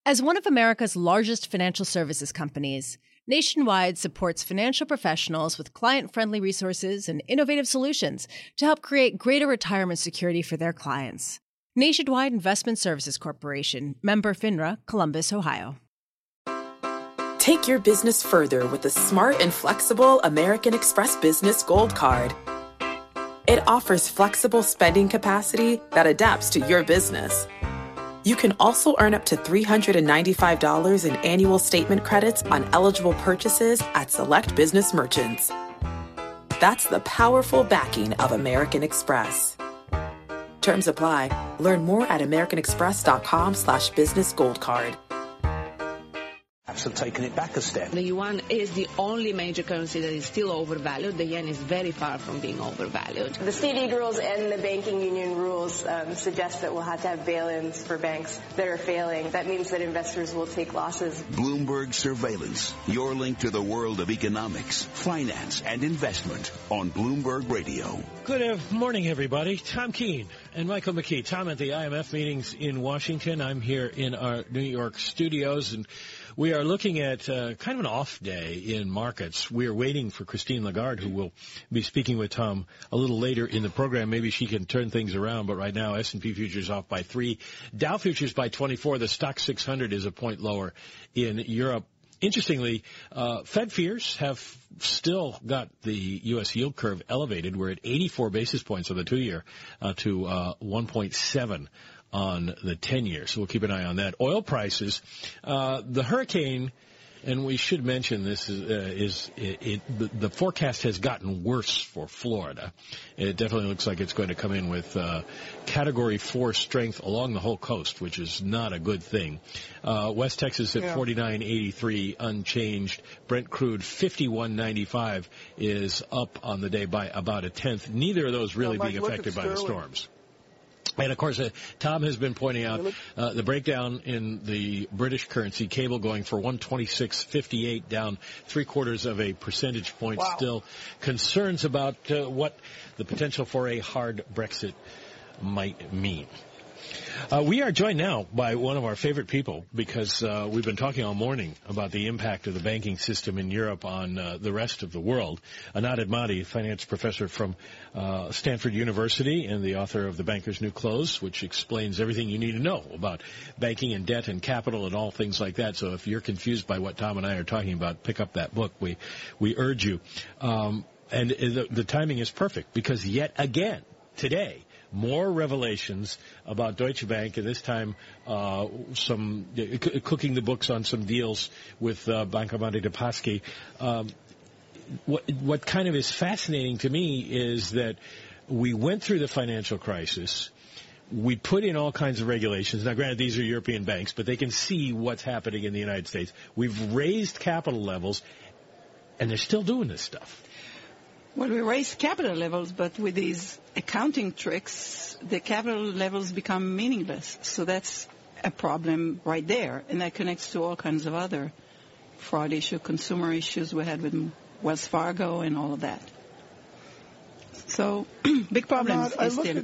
As one of America's largest financial services companies, Nationwide supports financial professionals with client-friendly resources and innovative solutions to help create greater retirement security for their clients. Nationwide Investment Services Corporation, member FINRA, Columbus, Ohio. Take your business further with the smart and flexible American Express Business Gold Card. It offers flexible spending capacity that adapts to your business. You can also earn up to $395 in annual statement credits on eligible purchases at select business merchants. That's the powerful backing of American Express. Terms apply. Learn more at americanexpress.com/business gold card. Have taken it back a step. The yuan is the only major currency that is still overvalued. The yen is very far from being overvalued. The CD rules and the banking union rules suggest that we'll have to have bail-ins for banks that are failing. That means that investors will take losses. Bloomberg Surveillance, your link to the world of economics, finance, and investment on Bloomberg Radio. Good morning, everybody. Tom Keene and Michael McKee. Tom at the IMF meetings in Washington. I'm here in our New York studios, and we are looking at kind of an off day in markets. We are waiting for Christine Lagarde, who will be speaking with Tom a little later in the program. Maybe she can turn things around, but right now S&P futures off by 3. Dow futures by 24. The stock 600 is a point lower in Europe. Interestingly, Fed fears have still got the U.S. yield curve elevated. We're at 84 basis points on the 2-year to 1.7 on the 10-year. So we'll keep an eye on that. Oil prices, the hurricane, and we should mention this, the forecast has gotten worse for Florida. It definitely looks like it's going to come in with Category 4 strength along the whole coast, which is not a good thing. West Texas at 49.83 unchanged. Brent crude 51.95 is up on the day by about a tenth. Neither of those really being affected by the storms. And, of course, Tom has been pointing out the breakdown in the British currency, cable going for 126.58, down 0.75 of a percentage point. Wow. Still concerns about what the potential for a hard Brexit might mean. We are joined now by one of our favorite people because we've been talking all morning about the impact of the banking system in Europe on the rest of the world. Anat Admati, finance professor from Stanford University and the author of The Banker's New Clothes, which explains everything you need to know about banking and debt and capital and all things like that. So if you're confused by what Tom and I are talking about, pick up that book. We urge you. And the timing is perfect because yet again, today, more revelations about Deutsche Bank, and this time some cooking the books on some deals with Banca Monte dei Paschi. What kind of is fascinating to me is that we went through the financial crisis. We put in all kinds of regulations. Now, granted, these are European banks, but they can see what's happening in the United States. We've raised capital levels, and they're still doing this stuff. Well, we raise capital levels, but with these accounting tricks, the capital levels become meaningless. So that's a problem right there, and that connects to all kinds of other fraud issues, consumer issues we had with Wells Fargo and all of that. So big problems.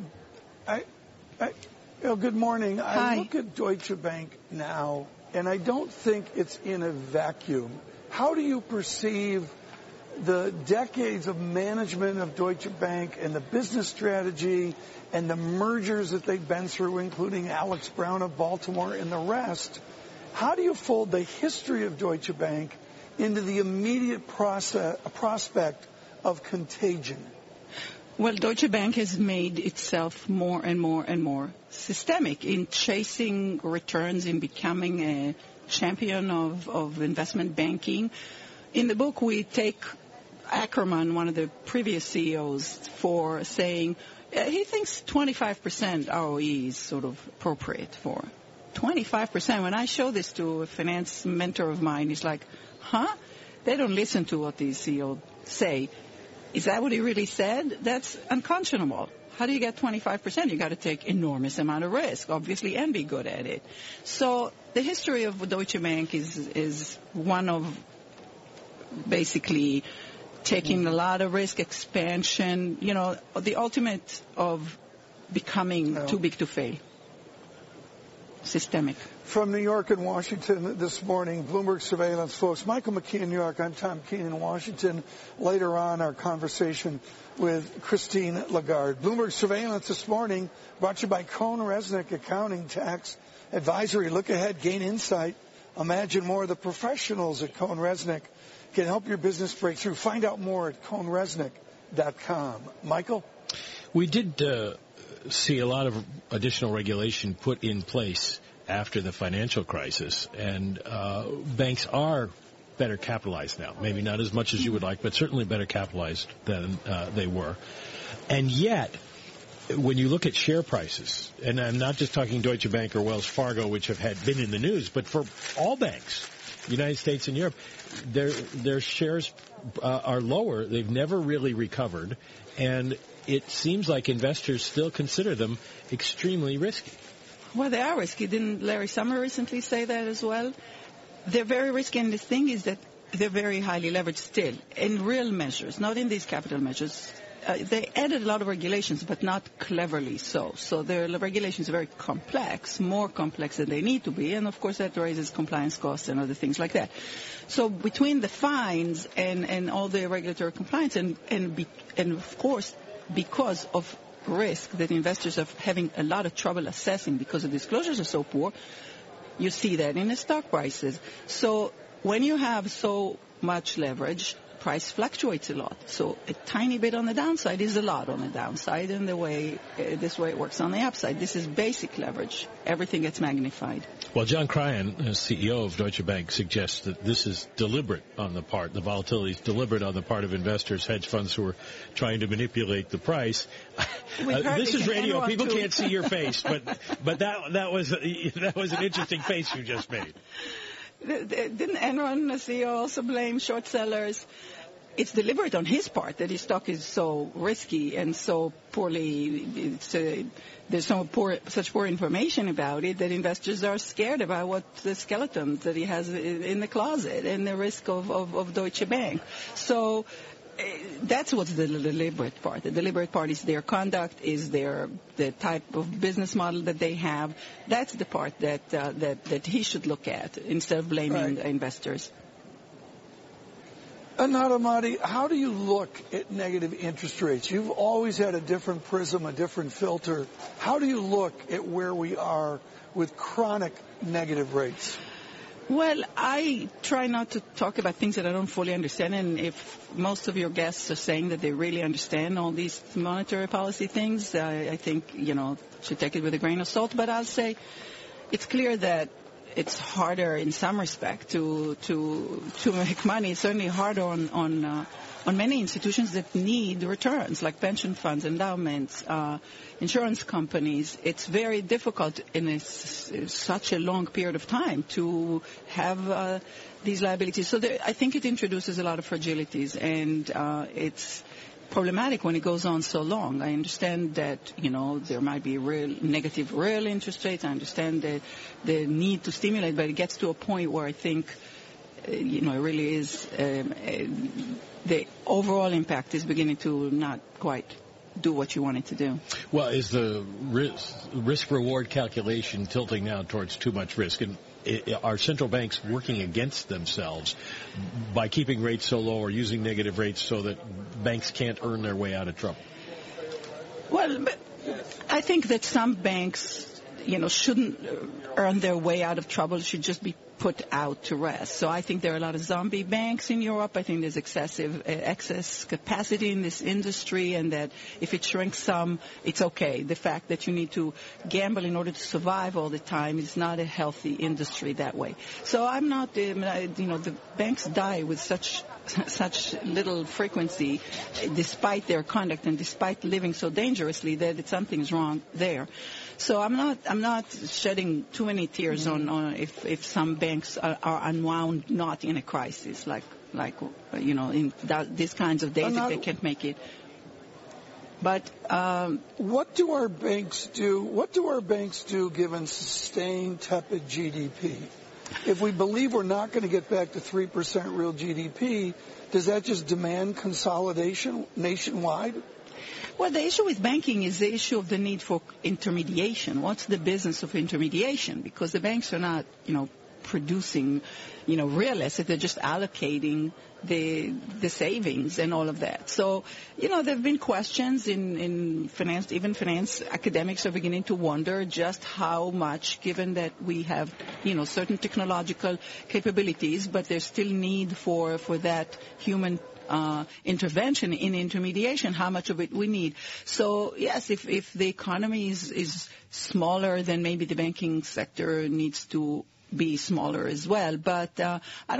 Good morning. Hi. I look at Deutsche Bank now, and I don't think it's in a vacuum. How do you perceive the decades of management of Deutsche Bank and the business strategy and the mergers that they've been through, including Alex Brown of Baltimore and the rest? How do you fold the history of Deutsche Bank into the immediate prospect of contagion? Well, Deutsche Bank has made itself more and more and more systemic in chasing returns, in becoming a champion of investment banking. In the book, we take Ackerman, one of the previous CEOs, for saying he thinks 25% ROE is sort of appropriate for 25%. When I show this to a finance mentor of mine, he's like, huh? They don't listen to what these CEOs say. Is that what he really said? That's unconscionable. How do you get 25%? You got to take enormous amount of risk, obviously, and be good at it. So the history of Deutsche Bank is one of basically taking a lot of risk, expansion, the ultimate of becoming too big to fail. systemic. From New York and Washington this morning, Bloomberg Surveillance folks. Michael McKee in New York. I'm Tom Keene in Washington. Later on, our conversation with Christine Lagarde. Bloomberg Surveillance this morning brought to you by CohnReznick Accounting Tax Advisory. Look ahead, gain insight, imagine more. The professionals at CohnReznick can help your business break through. Find out more at CohnReznick.com. Michael? We did see a lot of additional regulation put in place after the financial crisis, and banks are better capitalized now. Maybe not as much as you would like, but certainly better capitalized than they were. And yet, when you look at share prices, and I'm not just talking Deutsche Bank or Wells Fargo, which have been in the news, but for all banks, United States and Europe, their shares are lower. They've never really recovered, and it seems like investors still consider them extremely risky. Well, they are risky. Didn't Larry Summer recently say that as well? They're very risky, and the thing is that they're very highly leveraged still, in real measures, not in these capital measures. They added a lot of regulations, but not cleverly so. So their regulations are very complex, more complex than they need to be, and of course that raises compliance costs and other things like that. So between the fines and all the regulatory compliance and of course because of risk that investors are having a lot of trouble assessing because the disclosures are so poor, you see that in the stock prices. So when you have so much leverage, price fluctuates a lot. So a tiny bit on the downside is a lot on the downside, and this way it works on the upside. This is basic leverage. Everything gets magnified. Well, John Cryan, CEO of Deutsche Bank, suggests that this is deliberate on the part, the volatility is deliberate on the part of investors, hedge funds who are trying to manipulate the price. This is radio. People can't see your face, but that was an interesting face you just made. Didn't Enron, the CEO, also blame short sellers? It's deliberate on his part that his stock is so risky and so poorly. There's such poor information about it that investors are scared about what the skeleton that he has in the closet and the risk of Deutsche Bank. So that's what's the deliberate part. The deliberate part is their conduct, is the type of business model that they have. That's the part that he should look at instead of blaming investors. Anat Ahmadi, how do you look at negative interest rates? You've always had a different prism, a different filter. How do you look at where we are with chronic negative rates? Well, I try not to talk about things that I don't fully understand, and if most of your guests are saying that they really understand all these monetary policy things, I think, should take it with a grain of salt. But I'll say it's clear that it's harder in some respect to make money. It's certainly harder on many institutions that need returns, like pension funds, endowments, insurance companies. It's very difficult in such a long period of time to have these liabilities. So I think it introduces a lot of fragilities, and it's problematic when it goes on so long. I understand that, there might be negative real interest rates. I understand the need to stimulate, but it gets to a point where I think, it really is, the overall impact is beginning to not quite do what you want it to do. Well, is the risk-reward calculation tilting now towards too much risk? And are central banks working against themselves by keeping rates so low or using negative rates so that banks can't earn their way out of trouble? Well, I think that some banks, shouldn't earn their way out of trouble, should just be put out to rest. So I think there are a lot of zombie banks in Europe. I think there's excess capacity in this industry, and that if it shrinks some, it's okay. The fact that you need to gamble in order to survive all the time is not a healthy industry that way. So I'm not, the banks die with such little frequency, despite their conduct and despite living so dangerously, that something's wrong there. So I'm not shedding too many tears on if some banks are unwound not in a crisis, like in these kinds of days if they can't make it. But what do our banks do? What do our banks do given sustained tepid GDP? If we believe we're not going to get back to 3% real GDP, does that just demand consolidation nationwide? Well, the issue with banking is the issue of the need for intermediation. What's the business of intermediation? Because the banks are not, producing, real assets. They're just allocating the savings and all of that. So, there have been questions in finance, even finance academics are beginning to wonder just how much, given that we have, certain technological capabilities, but there's still need for that human intervention in intermediation, how much of it we need. So, yes, if the economy is smaller, then maybe the banking sector needs to be smaller as well, but I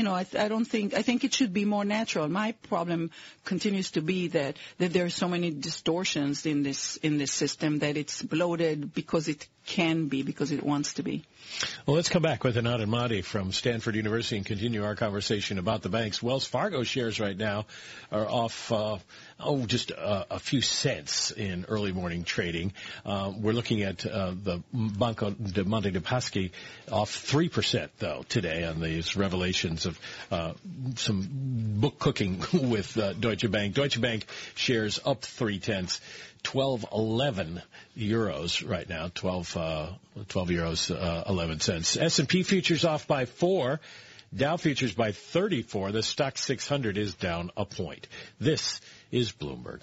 think it should be more natural. My problem continues to be that there are so many distortions in this system that it's bloated because it can be, because it wants to be. Well, let's come back with Anat Admati from Stanford University and continue our conversation about the banks. Wells Fargo shares right now are off just a few cents in early morning trading. We're looking at the Banco de Monte de Paschi off 3%, though, today on these revelations of some book cooking with Deutsche Bank. Deutsche Bank shares up 0.3, 12.11 euros right now, 12 euros 11 cents. S&P futures off by 4. Dow futures by 34. The stock 600 is down a point. This is Bloomberg.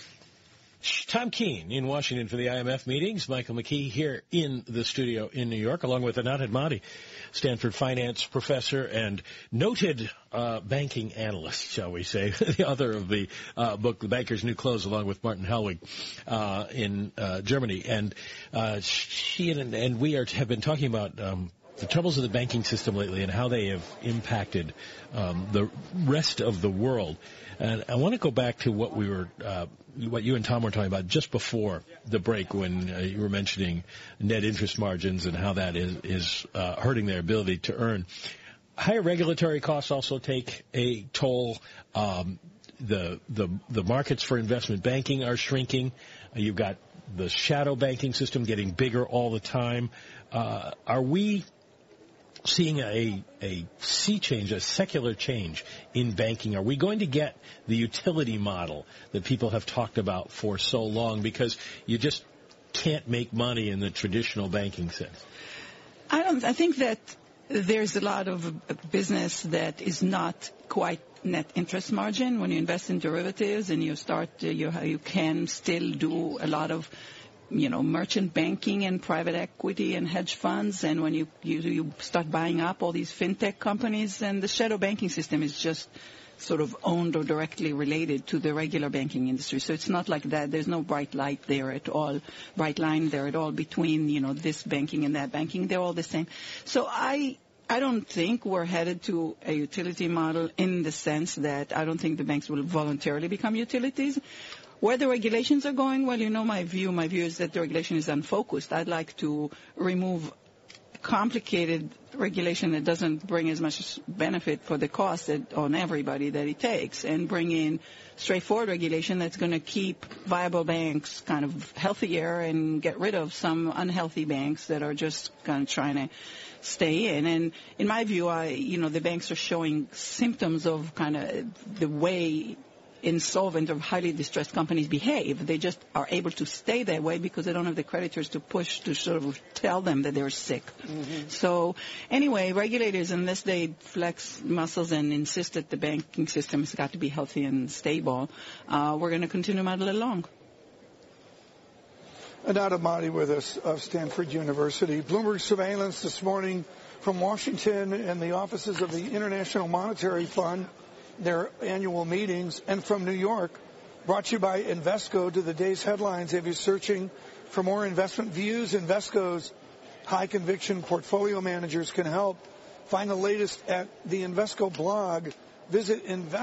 Tom Keene in Washington for the IMF meetings. Michael McKee here in the studio in New York, along with Anat Admati, Stanford finance professor and noted banking analyst, shall we say, the author of the book The Banker's New Clothes, along with Martin Hellwig in Germany. And she and we have been talking about the troubles of the banking system lately and how they have impacted the rest of the world. And I want to go back to what what you and Tom were talking about just before the break, when you were mentioning net interest margins and how that is hurting their ability to earn. Higher regulatory costs also take a toll. The markets for investment banking are shrinking. You've got the shadow banking system getting bigger all the time. Are we seeing a sea change, a secular change in banking? Are we going to get the utility model that people have talked about for so long, because you just can't make money in the traditional banking sense? I think that there's a lot of business that is not quite net interest margin. When you invest in derivatives and you start, you can still do a lot of merchant banking and private equity and hedge funds. And when you start buying up all these fintech companies, and the shadow banking system is just sort of owned or directly related to the regular banking industry. So it's not like that. There's no bright line there at all between, this banking and that banking. They're all the same. So I don't think we're headed to a utility model, in the sense that I don't think the banks will voluntarily become utilities. Where the regulations are going, well, my view. My view is that the regulation is unfocused. I'd like to remove complicated regulation that doesn't bring as much benefit for the cost on everybody that it takes, and bring in straightforward regulation that's going to keep viable banks kind of healthier and get rid of some unhealthy banks that are just kind of trying to stay in. And in my view, the banks are showing symptoms of kind of the way insolvent or highly distressed companies behave. They just are able to stay that way because they don't have the creditors to push to sort of tell them that they're sick. Mm-hmm. So anyway, regulators, unless they flex muscles and insist that the banking system has got to be healthy and stable, we're going to continue muddling along. Anat Admati with us of Stanford University. Bloomberg Surveillance this morning from Washington and the offices of the International Monetary Fund, their annual meetings, and from New York, brought to you by Invesco. To the day's headlines, if you're searching for more investment views, Invesco's high-conviction portfolio managers can help. Find the latest at the Invesco blog. Visit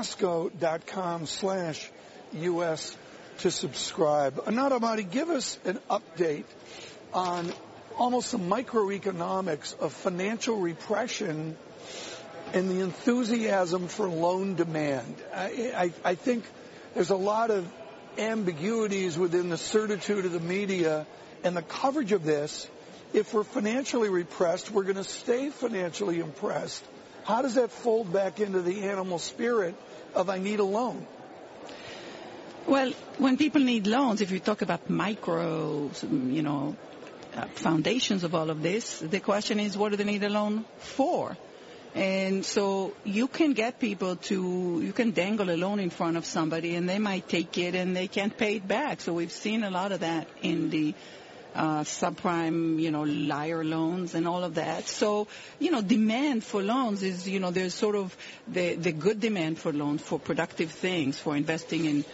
Invesco.com/US to subscribe. Anat Admati, give us an update on almost the microeconomics of financial repression and the enthusiasm for loan demand. I think there's a lot of ambiguities within the certitude of the media and the coverage of this. If we're financially repressed, we're going to stay financially impressed. How does that fold back into the animal spirit of I need a loan? Well, when people need loans, if you talk about micro, foundations of all of this, the question is, what do they need a loan for? And so you can get people you can dangle a loan in front of somebody and they might take it and they can't pay it back. So we've seen a lot of that in the subprime, liar loans and all of that. So, demand for loans is, there's sort of the good demand for loans for productive things, for investing in,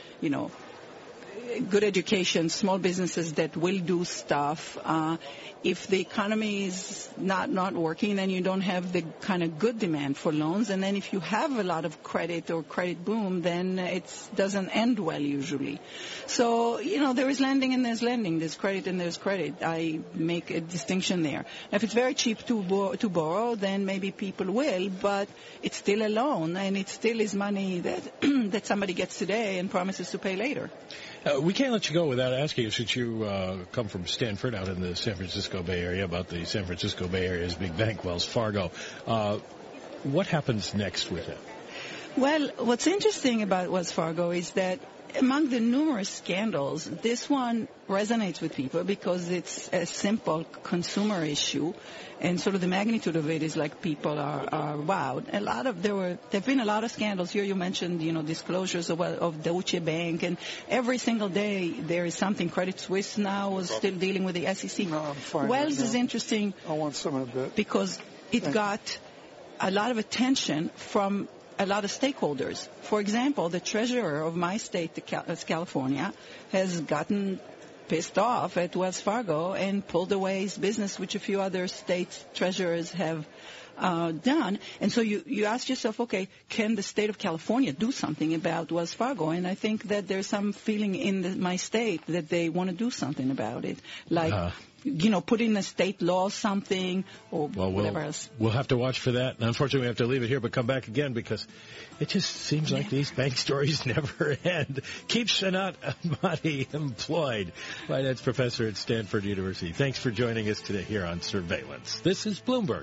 good education, small businesses that will do stuff. If the economy is not working, then you don't have the kind of good demand for loans. And then if you have a lot of credit or credit boom, then it doesn't end well usually. So, there is lending and there's lending. There's credit and there's credit. I make a distinction there. If it's very cheap to borrow, then maybe people will, but it's still a loan and it still is money that that somebody gets today and promises to pay later. We can't let you go without asking you, since you come from Stanford out in the San Francisco Bay Area, about the San Francisco Bay Area's big bank, Wells Fargo. What happens next with it? Well, what's interesting about Wells Fargo is that among the numerous scandals, this one resonates with people because it's a simple consumer issue, and sort of the magnitude of it is like people are wowed. There've been a lot of scandals here. You mentioned, disclosures of Deutsche Bank, and every single day there is something. Credit Suisse now is still dealing with the SEC. No, I'm fine. Wells is interesting. I want some of it because it got a lot of attention from a lot of stakeholders. For example, the treasurer of my state, California, has gotten pissed off at Wells Fargo and pulled away his business, which a few other states' treasurers have done. And so you ask yourself, okay, can the state of California do something about Wells Fargo? And I think that there's some feeling in my state that they want to do something about it, like put in a state law something or whatever else. We'll have to watch for that. And unfortunately, we have to leave it here, but come back again because it just seems like these bank stories never end. Keep Sanat Ahmadi employed. Finance professor at Stanford University. Thanks for joining us today here on Surveillance. This is Bloomberg.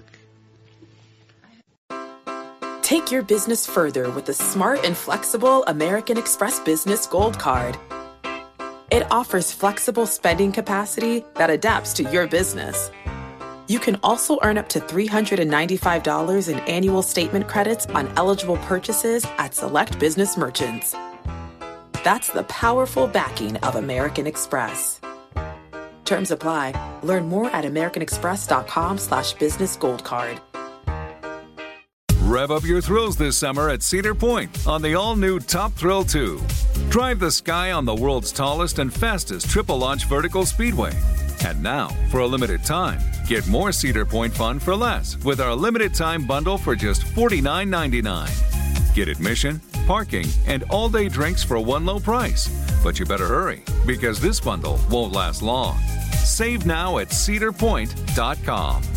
Take your business further with the smart and flexible American Express Business Gold Card. It offers flexible spending capacity that adapts to your business. You can also earn up to $395 in annual statement credits on eligible purchases at select business merchants. That's the powerful backing of American Express. Terms apply. Learn more at americanexpress.com/business gold card. Rev up your thrills this summer at Cedar Point on the all-new Top Thrill 2. Drive the sky on the world's tallest and fastest triple-launch vertical speedway. And now, for a limited time, get more Cedar Point fun for less with our limited-time bundle for just $49.99. Get admission, parking, and all-day drinks for one low price. But you better hurry, because this bundle won't last long. Save now at cedarpoint.com.